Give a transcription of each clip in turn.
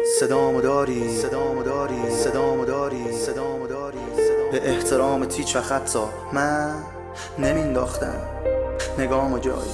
صدامو داری صدامو داری صدامو داری صدامو داری به احترام تیچ و خطا من نمینداختم نگامو جایی.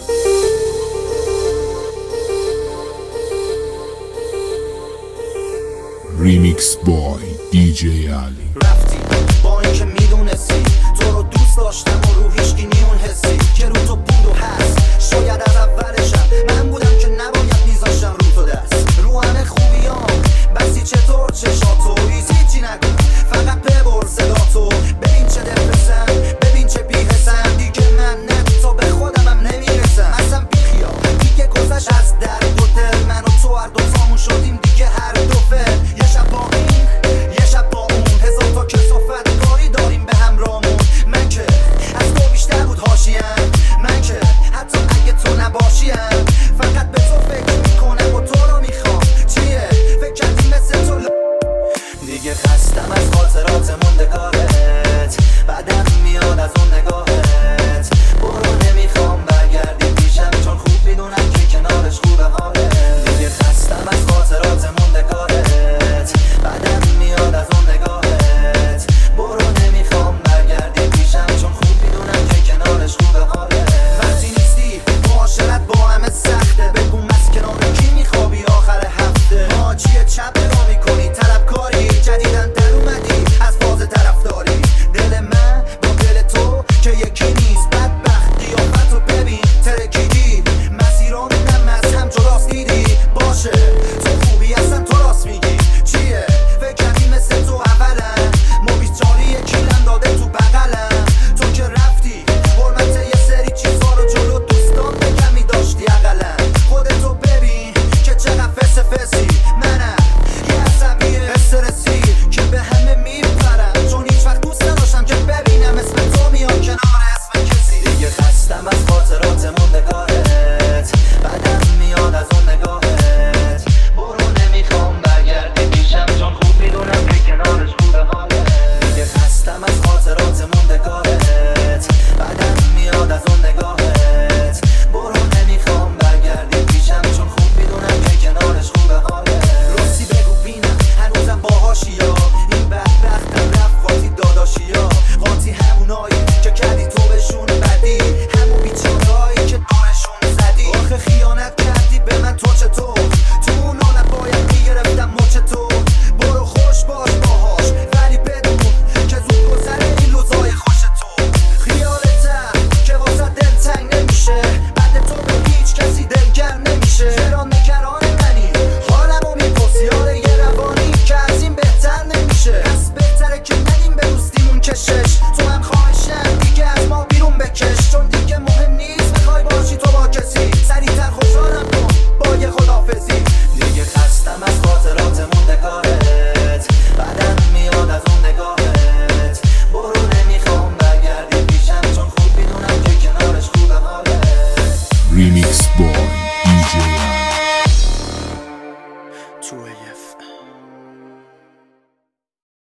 ریمیکس بای دیجی علی. رفتی با اینکه میدونستی تو رو دوست داشتم و رو هیچکی نیون حسی که رو تو بود و هست. شاید از اولشم من بودم که نباید میذاشتم رو تو دست رو همه خوبیام بسی چطور چشاتو هیچی نکن فقط ببر صداتو. ببین چه دفرسم ببین چه بیحسم دیگه من نه تا به خودمم نمیرسم اصلا بیخیال دیگه گذشت از درد و دل من و تو هر دوتامون شدیم دیگه هر دو فل. یه شب با این یه شب با اون هزار تا کسافت کاری داریم به همراهمون. من که از تو بیشتر بود حاشیم من که حتی اگه تو نباشیم فقط به تو فکر میکنم و تو رو میخوام. چیه فکر کردی مثل تو دیگه خستم از خاطرات موندگارت بعدم میاد از اون نگاهت. برو نمیخوام برگردی پیشم چون خوب میدونم که کنارش خوبه حالت. دیگه خستم از خاطرات موندگارت بعدم میاد از اون نگاهت. برو نمیخوام برگردی پیشم چون خوب میدونم که کنارش خوبه حالت. وقتی نیستی معاشرت با همه سخته بگو از کنار کی میخوابی آخر هفته. چیه چپ